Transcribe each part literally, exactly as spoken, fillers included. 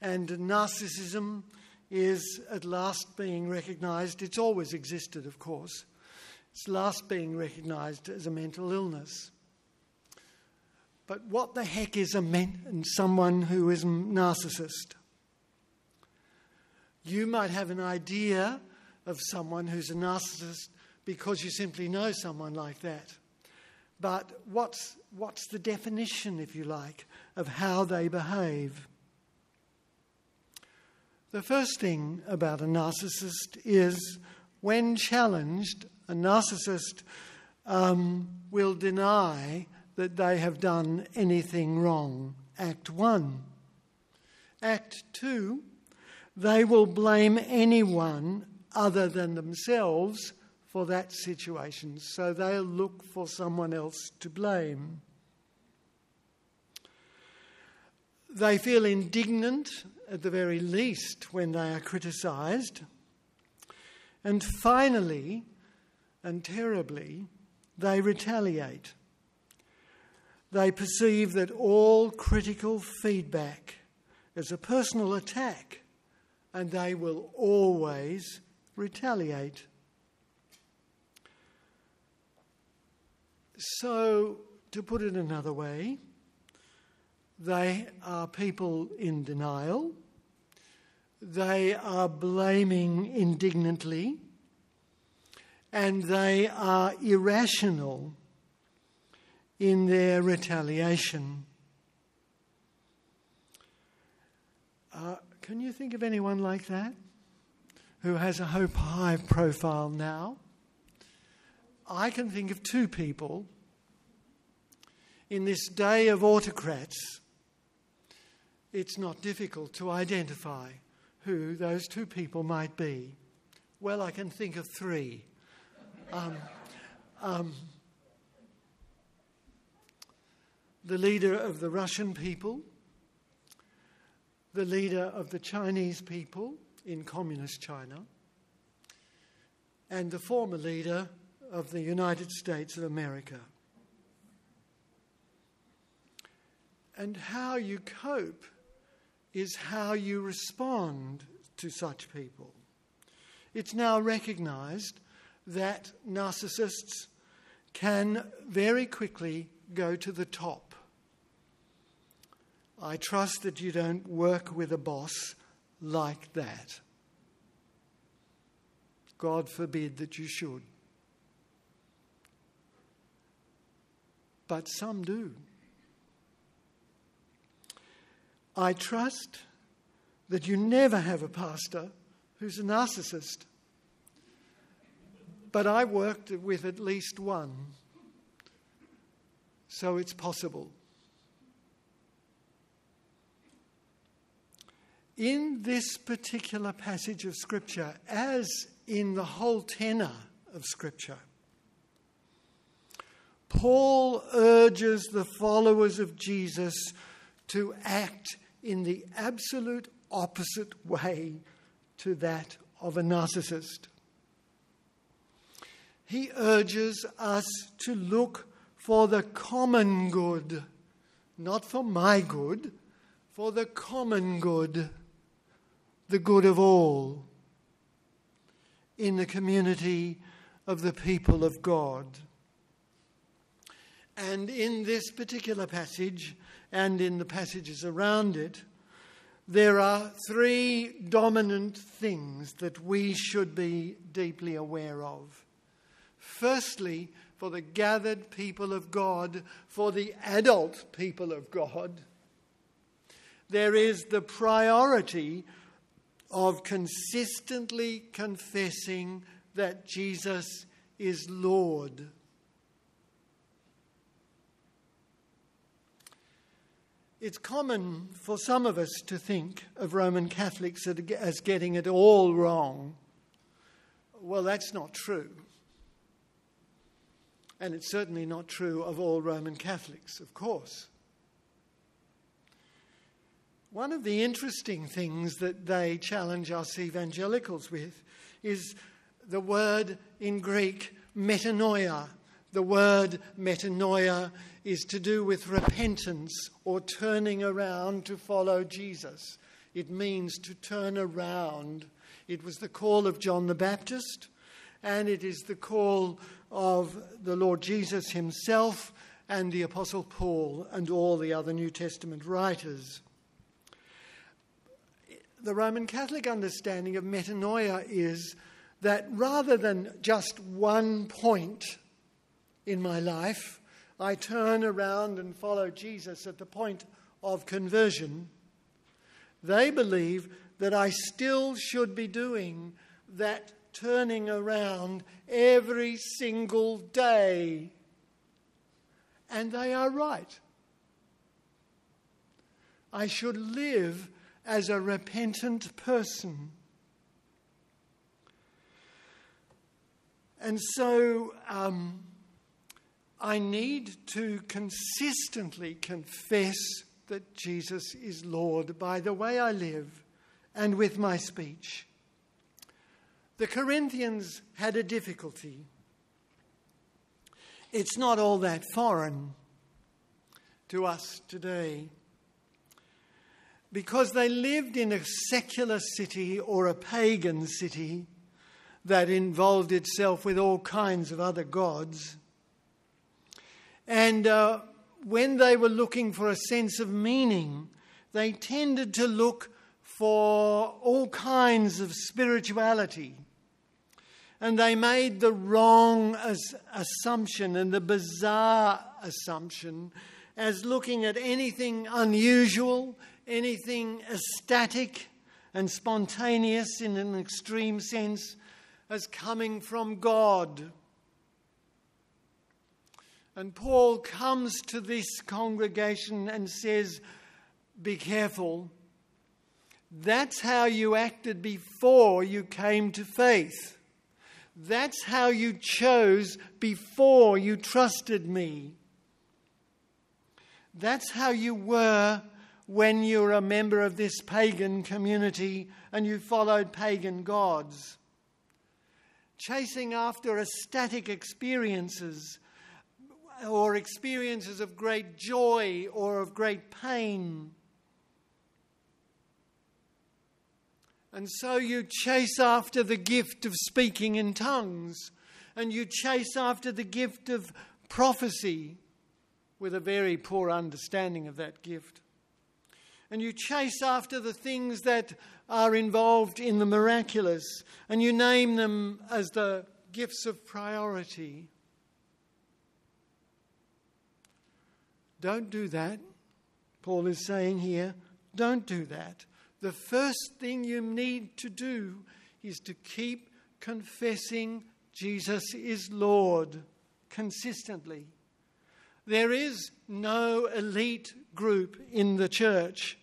And narcissism is at last being recognised. It's always existed, of course. It's last being recognised as a mental illness. But what the heck is a men- someone who is a narcissist? You might have an idea of someone who's a narcissist because you simply know someone like that. But what's, what's the definition, if you like, of how they behave? The first thing about a narcissist is when challenged, a narcissist um, will deny that they have done anything wrong. Act one. Act two, they will blame anyone other than themselves for that situation. So they'll look for someone else to blame. They feel indignant, at the very least, when they are criticised. And finally, and terribly, they retaliate. They perceive that all critical feedback is a personal attack, and they will always retaliate. So, to put it another way, they are people in denial. They are blaming indignantly. And they are irrational in their retaliation. Uh, can you think of anyone like that who has a Hope High profile now? I can think of two people. In this day of autocrats, it's not difficult to identify who those two people might be. Well, I can think of three. Um, um, the leader of the Russian people, the leader of the Chinese people in communist China, and the former leader of the United States of America. And how you cope is how you respond to such people. It's now recognised that narcissists can very quickly go to the top. I trust that you don't work with a boss like that. God forbid that you should. But some do. I trust that you never have a pastor who's a narcissist. But I worked with at least one. So it's possible. In this particular passage of Scripture, as in the whole tenor of Scripture, Paul urges the followers of Jesus to act in the absolute opposite way to that of a narcissist. He urges us to look for the common good, not for my good, for the common good, the good of all, in the community of the people of God. And in this particular passage, and in the passages around it, there are three dominant things that we should be deeply aware of. Firstly, for the gathered people of God, for the adult people of God, there is the priority of consistently confessing that Jesus is Lord. It's common for some of us to think of Roman Catholics as getting it all wrong. Well, that's not true. And it's certainly not true of all Roman Catholics, of course. One of the interesting things that they challenge us evangelicals with is the word in Greek, metanoia. The word metanoia is to do with repentance or turning around to follow Jesus. It means to turn around. It was the call of John the Baptist, and it is the call of the Lord Jesus himself and the Apostle Paul and all the other New Testament writers. The Roman Catholic understanding of metanoia is that rather than just one point in my life, I turn around and follow Jesus at the point of conversion. They believe that I still should be doing that turning around every single day. And they are right. I should live as a repentant person. And so um, I need to consistently confess that Jesus is Lord by the way I live and with my speech. The Corinthians had a difficulty. It's not all that foreign to us today, because they lived in a secular city or a pagan city that involved itself with all kinds of other gods. And uh, when they were looking for a sense of meaning, they tended to look for all kinds of spirituality. And they made the wrong as- assumption and the bizarre assumption as looking at anything unusual, anything ecstatic and spontaneous in an extreme sense as coming from God. And Paul comes to this congregation and says, be careful. That's how you acted before you came to faith. That's how you chose before you trusted me. That's how you were when you were a member of this pagan community and you followed pagan gods. Chasing after ecstatic experiences or experiences of great joy or of great pain. And so you chase after the gift of speaking in tongues, and you chase after the gift of prophecy with a very poor understanding of that gift. And you chase after the things that are involved in the miraculous, and you name them as the gifts of priority. Don't do that. Paul is saying here, don't do that. The first thing you need to do is to keep confessing Jesus is Lord consistently. There is no elite group in the church.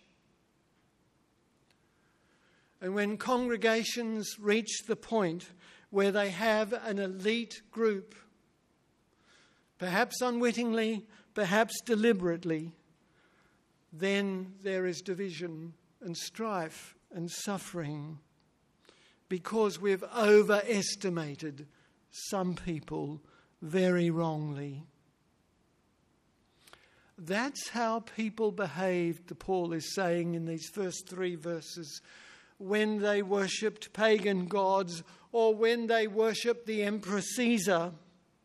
And when congregations reach the point where they have an elite group, perhaps unwittingly, perhaps deliberately, then there is division and strife and suffering because we've overestimated some people very wrongly. That's how people behaved, Paul is saying in these first three verses, when they worshipped pagan gods or when they worshipped the Emperor Caesar.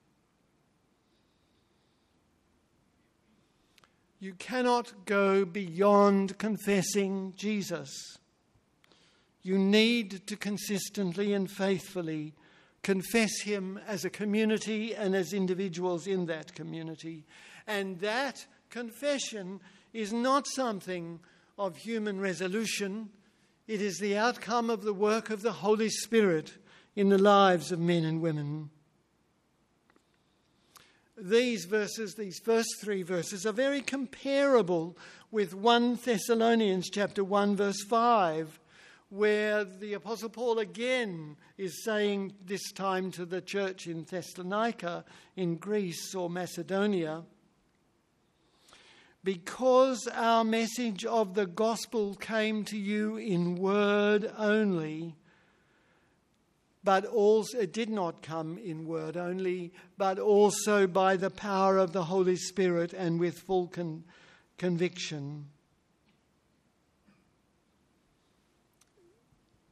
You cannot go beyond confessing Jesus. You need to consistently and faithfully confess him as a community and as individuals in that community. And that confession is not something of human resolution. It is the outcome of the work of the Holy Spirit in the lives of men and women. These verses, these first three verses, are very comparable with First Thessalonians chapter one, verse five, where the Apostle Paul again is saying, this time to the church in Thessalonica, in Greece or Macedonia, because our message of the gospel came to you in word only, but also it did not come in word only, but also by the power of the Holy Spirit and with full con- conviction.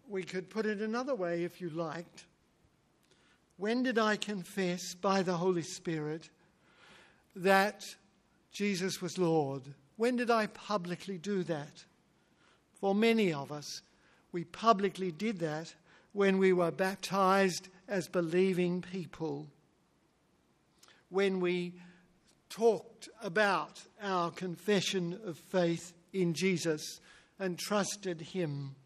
we could put it another way if you liked. When did I confess by the Holy Spirit that Jesus was Lord? When did I publicly do that? For many of us, we publicly did that when we were baptized as believing people, when we talked about our confession of faith in Jesus and trusted him.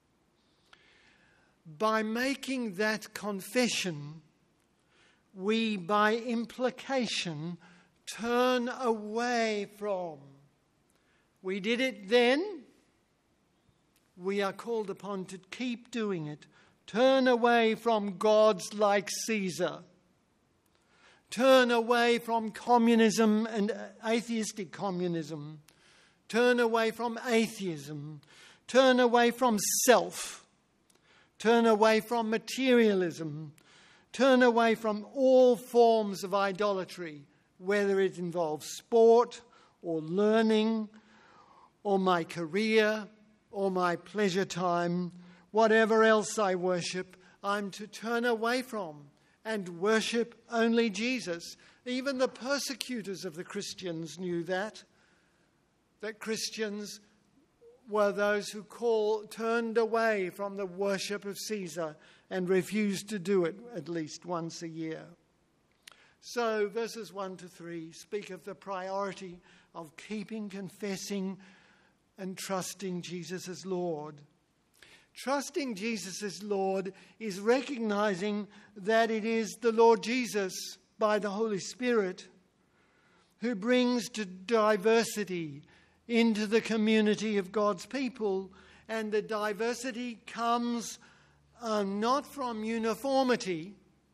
By making that confession, we, by implication, turn away from. We did it then. We are called upon to keep doing it. Turn away from gods like Caesar. Turn away from communism and atheistic communism. Turn away from atheism. Turn away from self. Turn away from materialism. Turn away from all forms of idolatry, whether it involves sport or learning or my career or my pleasure time, whatever else I worship, I'm to turn away from and worship only Jesus. Even the persecutors of the Christians knew that, that Christians were those who call, turned away from the worship of Caesar and refused to do it at least once a year. So verses one to three speak of the priority of keeping, confessing, and trusting Jesus as Lord. Trusting Jesus as Lord is recognizing that it is the Lord Jesus, by the Holy Spirit, who brings to diversity into the community of God's people. And the diversity comes uh, not from uniformity.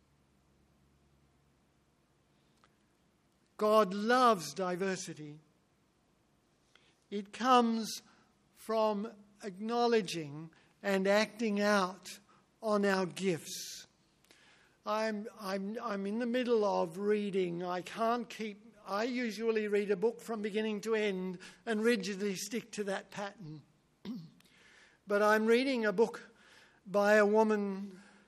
God loves diversity. It comes from acknowledging and acting out on our gifts. I'm, I'm, I'm in the middle of reading. I can't keep, I usually read a book from beginning to end and rigidly stick to that pattern. But I'm reading a book by a woman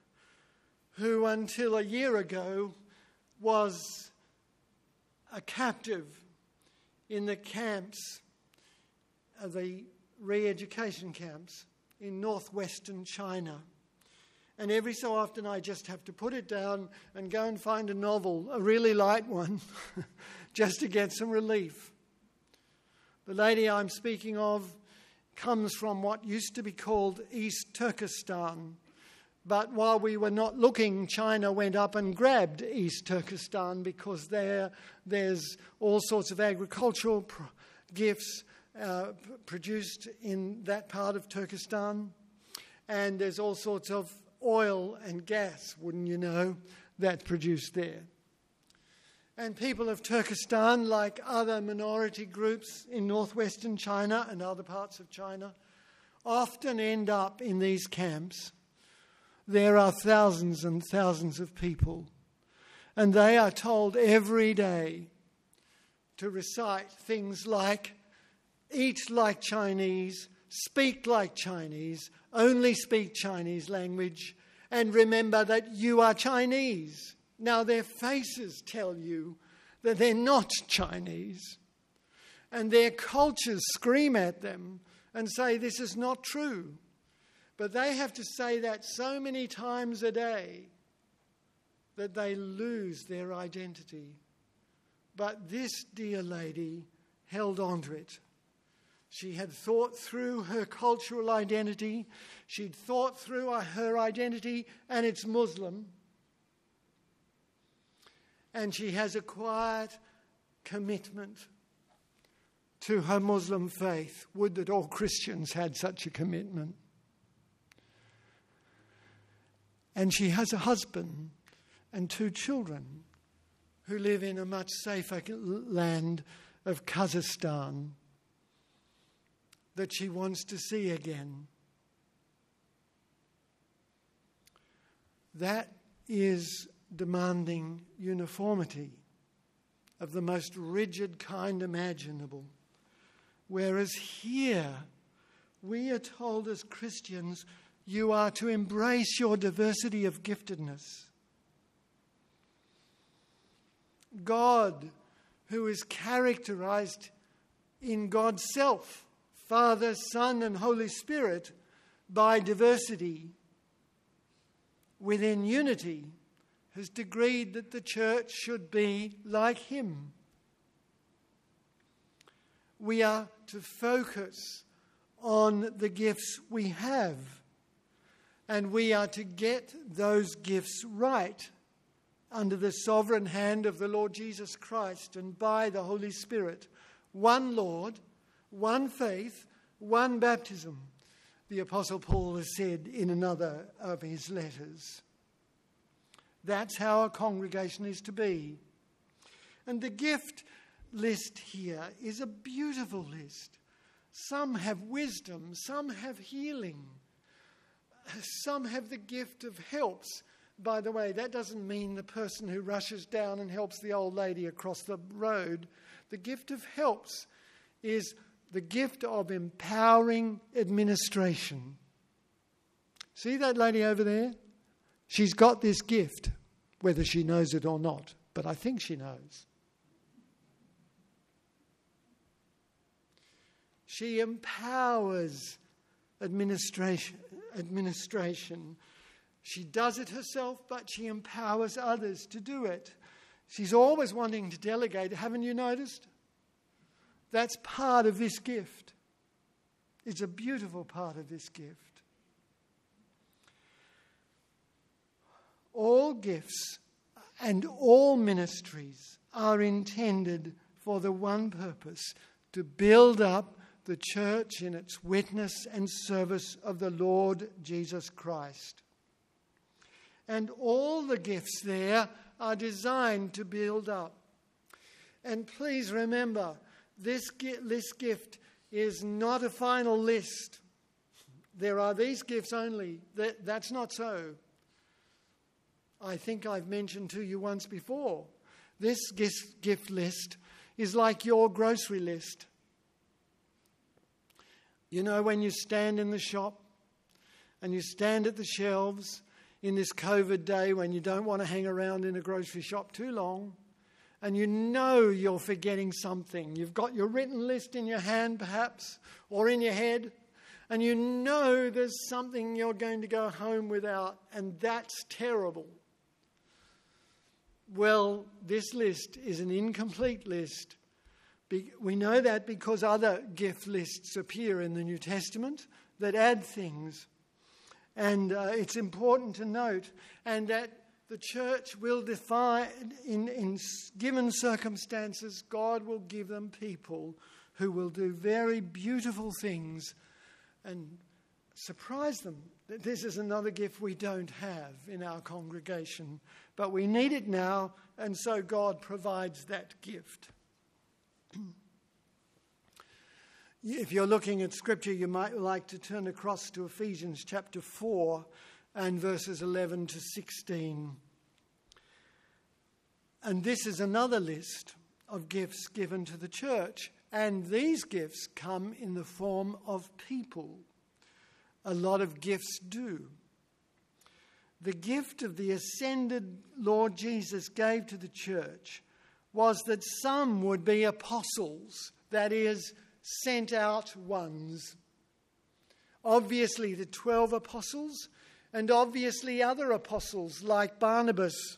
who until a year ago was a captive in the camps, uh, the re-education camps in northwestern China. And every so often I just have to put it down and go and find a novel, a really light one, just to get some relief. The lady I'm speaking of comes from what used to be called East Turkestan. But while we were not looking, China went up and grabbed East Turkestan because there, there's all sorts of agricultural pro- gifts uh, p- produced in that part of Turkestan. And there's all sorts of oil and gas, wouldn't you know, that's produced there. And people of Turkestan, like other minority groups in northwestern China and other parts of China, often end up in these camps. There are thousands and thousands of people, and they are told every day to recite things like, eat like Chinese, speak like Chinese, only speak Chinese language, and remember that you are Chinese. Now their faces tell you that they're not Chinese, and their cultures scream at them and say this is not true. But they have to say that so many times a day that they lose their identity. But this dear lady held on to it. She had thought through her cultural identity. She'd thought through her identity, and it's Muslim. And she has a quiet commitment to her Muslim faith. Would that all Christians had such a commitment. And she has a husband and two children who live in a much safer land of Kazakhstan that she wants to see again. That is demanding uniformity of the most rigid kind imaginable. Whereas here, we are told as Christians You are to embrace your diversity of giftedness. God, who is characterized in God's self, Father, Son, and Holy Spirit, by diversity within unity, has decreed that the church should be like him. We are to focus on the gifts we have, and we are to get those gifts right under the sovereign hand of the Lord Jesus Christ and by the Holy Spirit. One Lord, one faith, one baptism, the Apostle Paul has said in another of his letters. That's how a congregation is to be. And the gift list here is a beautiful list. Some have wisdom, some have healing, some have the gift of helps. By the way, that doesn't mean the person who rushes down and helps the old lady across the road. The gift of helps is the gift of empowering administration. See that lady over there? She's got this gift, whether she knows it or not, but I think she knows. She empowers administration. administration. She does it herself, but she empowers others to do it. She's always wanting to delegate. Haven't you noticed? That's part of this gift. It's a beautiful part of this gift. All gifts and all ministries are intended for the one purpose: to build up the church in its witness and service of the Lord Jesus Christ. And all the gifts there are designed to build up. And please remember, this, this gift is not a final list. There are these gifts only. That, that's not so. I think I've mentioned to you once before, this gift, gift list is like your grocery list. You know, when you stand in the shop and you stand at the shelves in this COVID day when you don't want to hang around in a grocery shop too long, and you know you're forgetting something. You've got your written list in your hand perhaps, or in your head, and you know there's something you're going to go home without, and that's terrible. Well, this list is an incomplete list. We know that because other gift lists appear in the New Testament that add things. And uh, it's important to note, and that the church will define, in, in given circumstances, God will give them people who will do very beautiful things and surprise them. This is another gift we don't have in our congregation, but we need it now, and so God provides that gift. If you're looking at Scripture, you might like to turn across to Ephesians chapter four and verses eleven to sixteen. And this is another list of gifts given to the church. And these gifts come in the form of people. A lot of gifts do. The gift of the ascended Lord Jesus gave to the church was that some would be apostles, that is, sent out ones. Obviously the twelve apostles, and obviously other apostles like Barnabas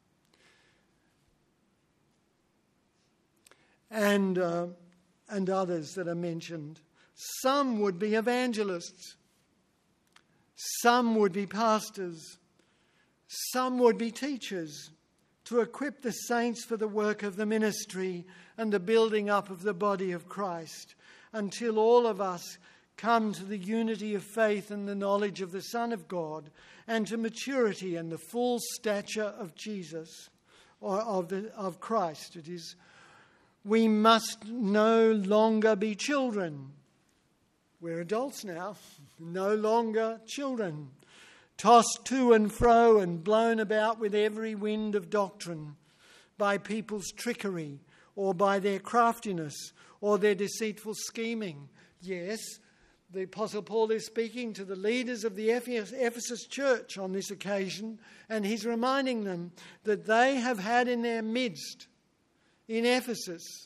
and, uh, and others that are mentioned. Some would be evangelists. Some would be pastors. Some would be teachers, to equip the saints for the work of the ministry and the building up of the body of Christ, until all of us come to the unity of faith and the knowledge of the Son of God, and to maturity and the full stature of Jesus, or of, the, of Christ. It is, we must no longer be children. We're adults now, no longer children, tossed to and fro and blown about with every wind of doctrine by people's trickery, or by their craftiness, or their deceitful scheming. Yes, the Apostle Paul is speaking to the leaders of the Ephesus church on this occasion, and he's reminding them that they have had in their midst, in Ephesus,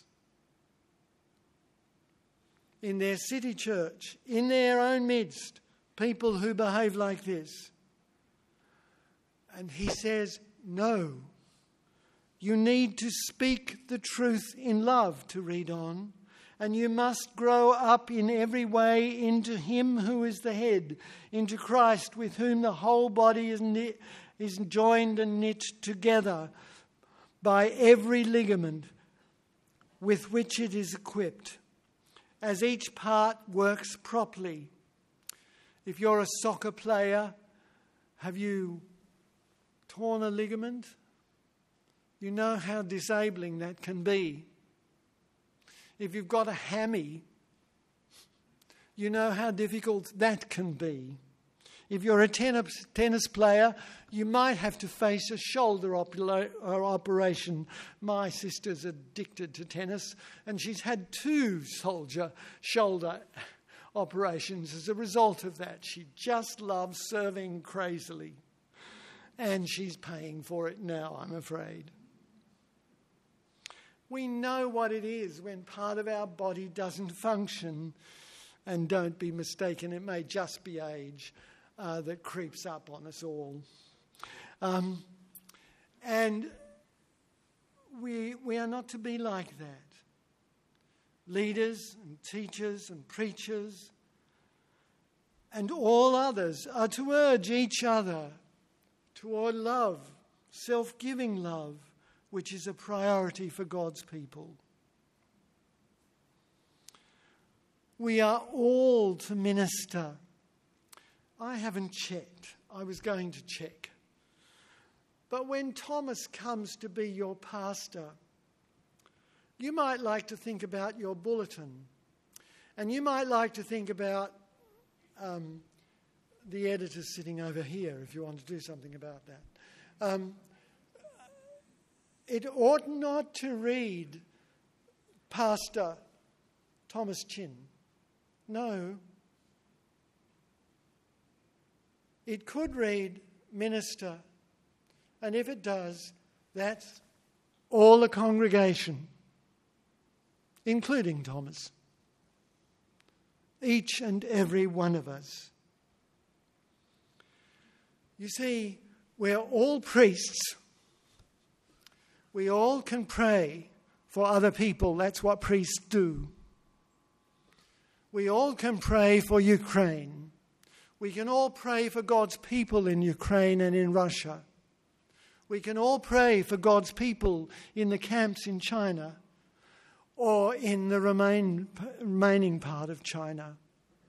in their city church, in their own midst, people who behave like this. And he says, no, you need to speak the truth in love, to read on, and you must grow up in every way into him who is the head, into Christ, with whom the whole body is, knit, is joined and knit together by every ligament with which it is equipped, as each part works properly. If you're a soccer player, have you torn a ligament? You know how disabling that can be. If you've got a hammy, you know how difficult that can be. If you're a tennis, tennis player, you might have to face a shoulder opera- operation. My sister's addicted to tennis, and she's had two soldier shoulder operations as a result of that. She just loves serving crazily, and she's paying for it now, I'm afraid. We know what it is when part of our body doesn't function, and don't be mistaken, it may just be age uh, that creeps up on us all. Um, and we, we are not to be like that. Leaders and teachers and preachers and all others are to urge each other toward love, self-giving love, which is a priority for God's people. We are all to minister. I haven't checked. I was going to check. But when Thomas comes to be your pastor, you might like to think about your bulletin. And you might like to think about um, the editors sitting over here, if you want to do something about that. Um, it ought not to read Pastor Thomas Chin. No. It could read minister. And if it does, that's all the congregation, including Thomas. Each and every one of us. You see, we're all priests. We all can pray for other people. That's what priests do. We all can pray for Ukraine. We can all pray for God's people in Ukraine and in Russia. We can all pray for God's people in the camps in China or in the remain, remaining part of China.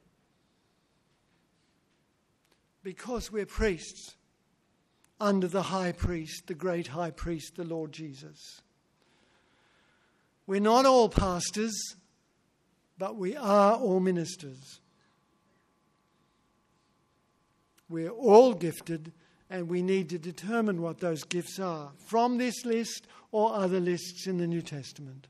Because we're priests under the high priest, the great high priest, the Lord Jesus. We're not all pastors, but we are all ministers. We're all gifted, and we need to determine what those gifts are from this list or other lists in the New Testament.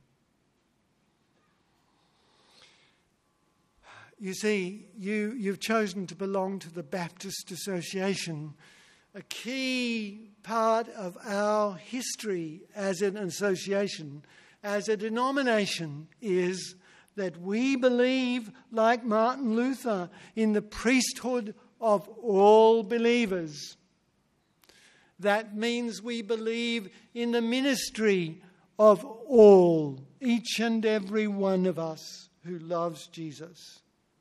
You see, you, you've chosen to belong to the Baptist Association. A key part of our history as an association, as a denomination, is that we believe, like Martin Luther, in the priesthood of all believers. That means we believe in the ministry of all, each and every one of us who loves Jesus.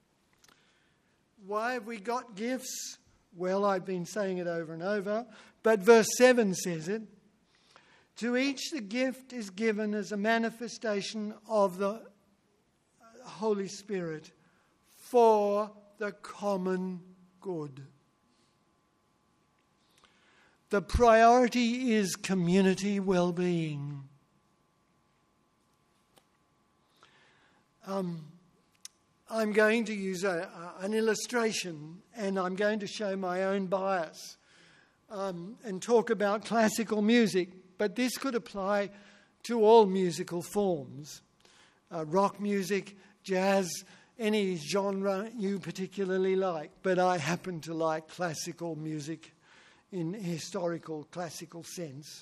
Why have we got gifts? Well, I've been saying it over and over, but verse seven says it. To each the gift is given as a manifestation of the Holy Spirit for the common good. The priority is community well-being. Um, I'm going to use a, a, an illustration, and I'm going to show my own bias um, and talk about classical music, but this could apply to all musical forms. Uh, rock music, jazz, any genre you particularly like, but I happen to like classical music in historical classical sense.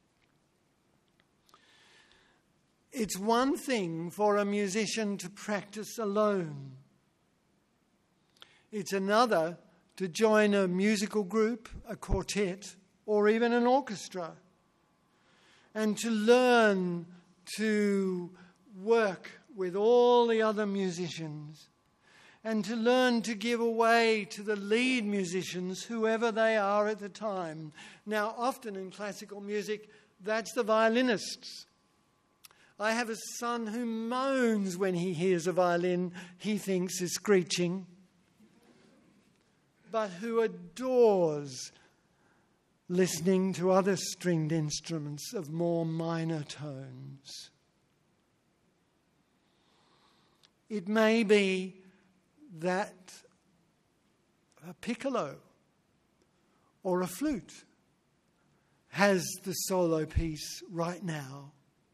It's one thing for a musician to practice alone. It's another to join a musical group, a quartet, or even an orchestra, and to learn to work with all the other musicians, and to learn to give away to the lead musicians, whoever they are at the time. Now, often in classical music, that's the violinists. I have a son who moans when he hears a violin he thinks is screeching, but who adores listening to other stringed instruments of more minor tones. It may be that a piccolo or a flute has the solo piece right now.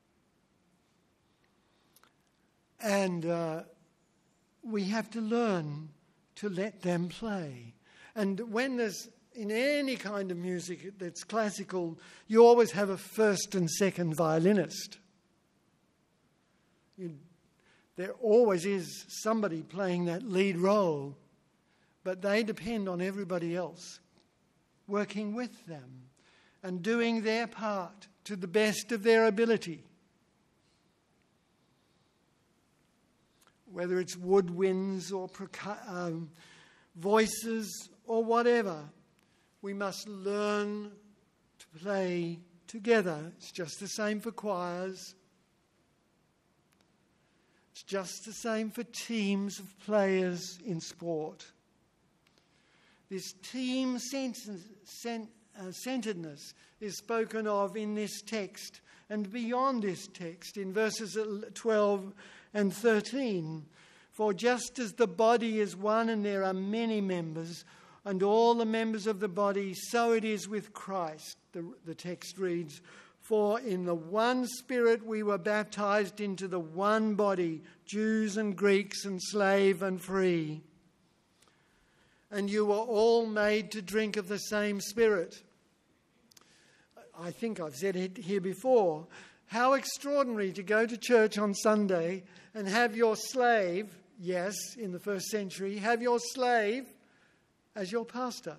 And uh, we have to learn to let them play. And when there's, in any kind of music that's classical, you always have a first and second violinist. You, there always is somebody playing that lead role, but they depend on everybody else working with them and doing their part to the best of their ability. Whether it's woodwinds or percu- um, voices or whatever, we must learn to play together. It's just the same for choirs. It's just the same for teams of players in sport. This team centeredness is spoken of in this text and beyond this text in verses twelve and thirteen. For just as the body is one and there are many members, and all the members of the body, so it is with Christ. The, the text reads, for in the one Spirit we were baptized into the one body, Jews and Greeks and slave and free. And you were all made to drink of the same Spirit. I think I've said it here before. How extraordinary to go to church on Sunday and have your slave, yes, in the first century, have your slave as your pastor.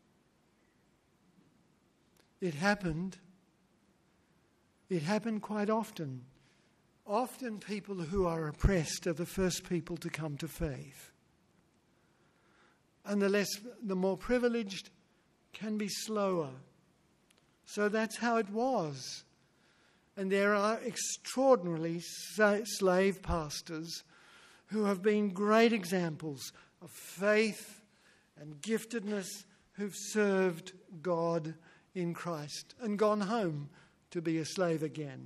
It happened. It happened quite often. Often people who are oppressed are the first people to come to faith. And the less, the more privileged can be slower. So that's how it was. And there are extraordinarily slave pastors who have been great examples of faith and giftedness, who've served God in Christ and gone home to be a slave again.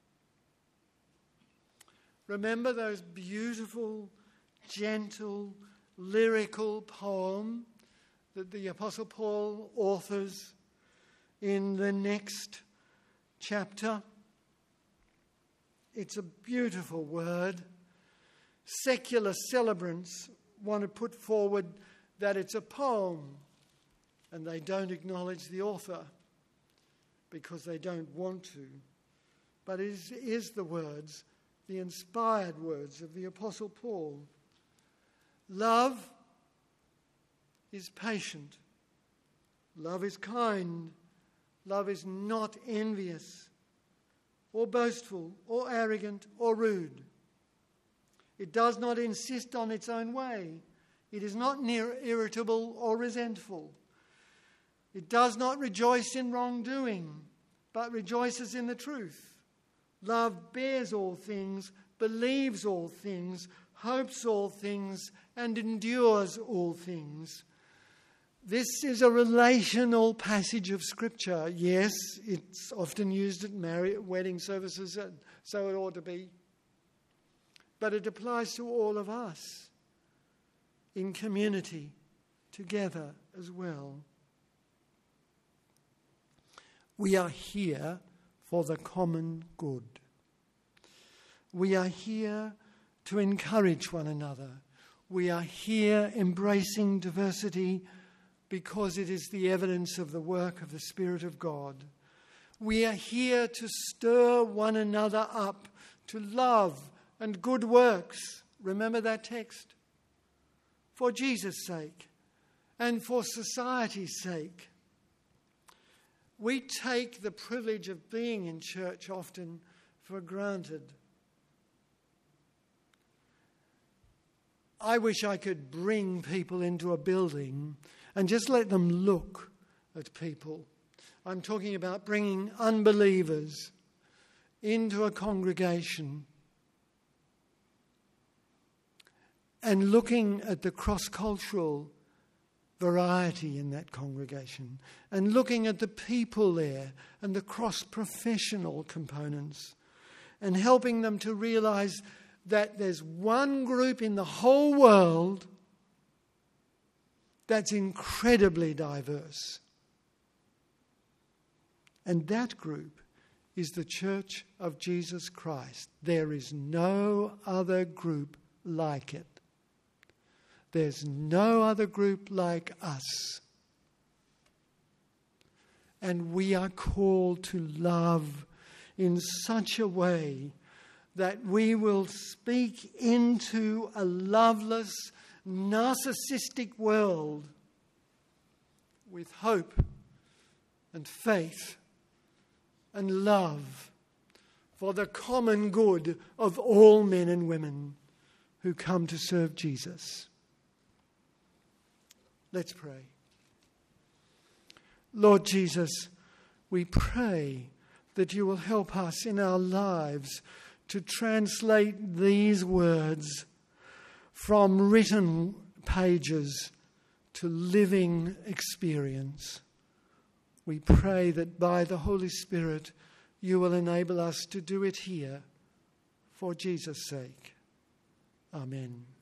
Remember those beautiful, gentle, lyrical poem that the Apostle Paul authors in the next chapter? It's a beautiful word. Secular celebrants want to put forward that it's a poem, and they don't acknowledge the author because they don't want to. But it is, is the words, the inspired words of the Apostle Paul. Love is patient. Love is kind. Love is not envious or boastful or arrogant or rude. It does not insist on its own way. It is not near irritable or resentful. It does not rejoice in wrongdoing, but rejoices in the truth. Love bears all things, believes all things, hopes all things, and endures all things. This is a relational passage of Scripture. Yes, it's often used at marriage, wedding services, and so it ought to be. But it applies to all of us in community, together as well. We are here for the common good. We are here to encourage one another We are here embracing diversity because it is the evidence of the work of the Spirit of God. We are here to stir one another up to love and good works. Remember that text? For Jesus' sake and for society's sake. We take the privilege of being in church often for granted. I wish I could bring people into a building and just let them look at people. I'm talking about bringing unbelievers into a congregation and looking at the cross-cultural variety in that congregation and looking at the people there and the cross-professional components and helping them to realize that there's one group in the whole world that's incredibly diverse. And that group is the Church of Jesus Christ. There is no other group like it. There's no other group like us. And we are called to love in such a way that we will speak into a loveless, narcissistic world with hope and faith and love for the common good of all men and women who come to serve Jesus. Let's pray. Lord Jesus, we pray that you will help us in our lives to translate these words from written pages to living experience. We pray that by the Holy Spirit you will enable us to do it here for Jesus' sake. Amen.